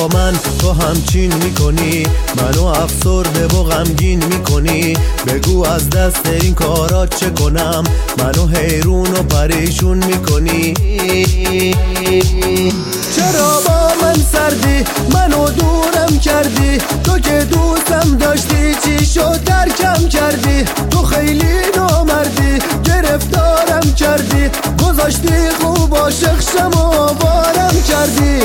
با من تو همچین میکنی؟ منو افسرده و غمگین میکنی؟ بگو از دست این کارات چه کنم؟ منو حیرون و پریشون میکنی؟ چرا با من سردی؟ منو دورم کردی؟ تو که دوستم داشتی چی شد ترکم کردی؟ تو خیلی نامردی، گرفتارم کردی، گذاشتی خوب عاشق شم و وارم کردی.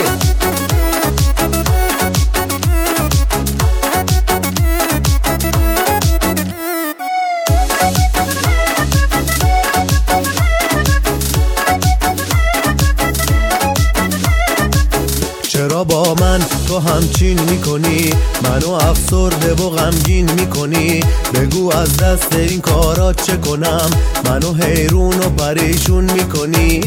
چرا با من تو همچین میکنی؟ منو افسرده و غمگین میکنی؟ بگو از دست این کارات چه کنم؟ منو حیرون و پریشون میکنی؟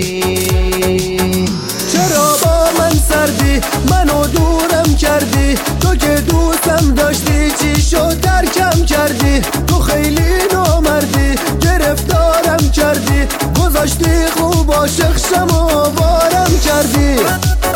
چرا با من سردی؟ منو دورم کردی؟ تو که دوستم داشتی چی شد ترکم کردی؟ تو خیلی نامردی، گرفتارم کردی، گذاشتی خوب عاشق شم و وارم کردی.